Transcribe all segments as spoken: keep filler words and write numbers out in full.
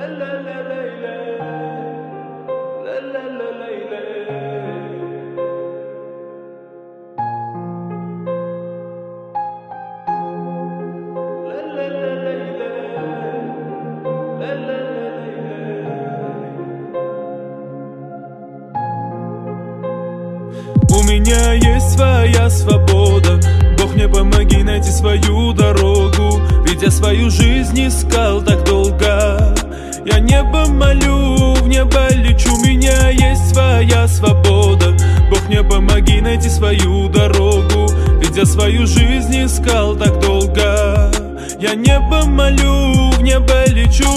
У меня есть своя свобода, Бог, мне помоги найти свою дорогу. Ведь я свою жизнь искал так долго. Я небо молю, в небо лечу. У меня есть своя свобода, Бог, мне помоги найти свою дорогу. Ведь я свою жизнь искал так долго. Я небо молю, в небо лечу.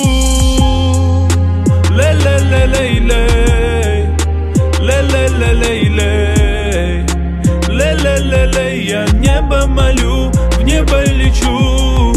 Ле-ле-ле-лей-лей, ле-ле-ле-лей-лей, ле-ле-ле-лей. Я небо молю, в небо лечу.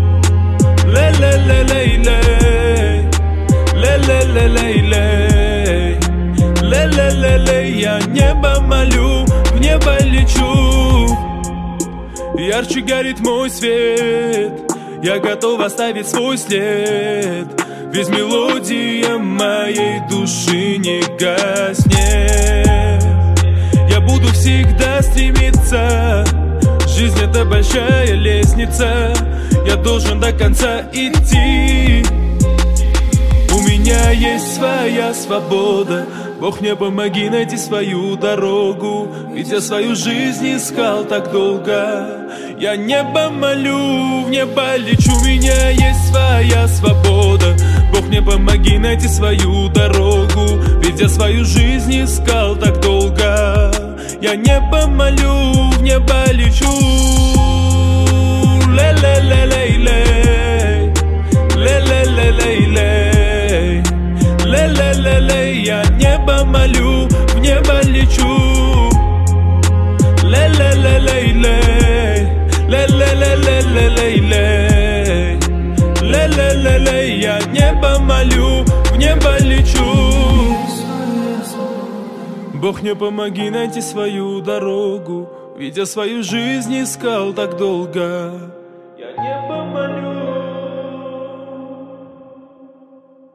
Ле-ле-ле-лей-лей, ле-ле-ле-лей-лей, ле-ле-ле-лей. Я небо молю, в небо лечу. Ярче горит мой свет, я готов оставить свой след. Ведь мелодия моей души не гаснет. Я буду всегда стремиться. Жизнь — это большая лестница, я должен до конца идти. У меня есть своя свобода, Бог, мне помоги найти свою дорогу. Ведь я свою жизнь искал так долго. Я небо молю, в небо лечу. У меня есть своя свобода, Бог, мне помоги найти свою дорогу. Ведь я свою жизнь искал так долго. Я небо молю, в небо лечу. Ле-ле-ле-лей-лей, ле-ле-ле-лей-лей, ле-ле-ле-лей. Я небо молю, в небо лечу. Ле-ле-ле-лей-лей, ле-ле-ле-ле-лей-лей, ле-ле-ле-лей. Я небо молю, в небо лечу. Бог, мне помоги найти свою дорогу. Ведь я свою жизнь искал так долго.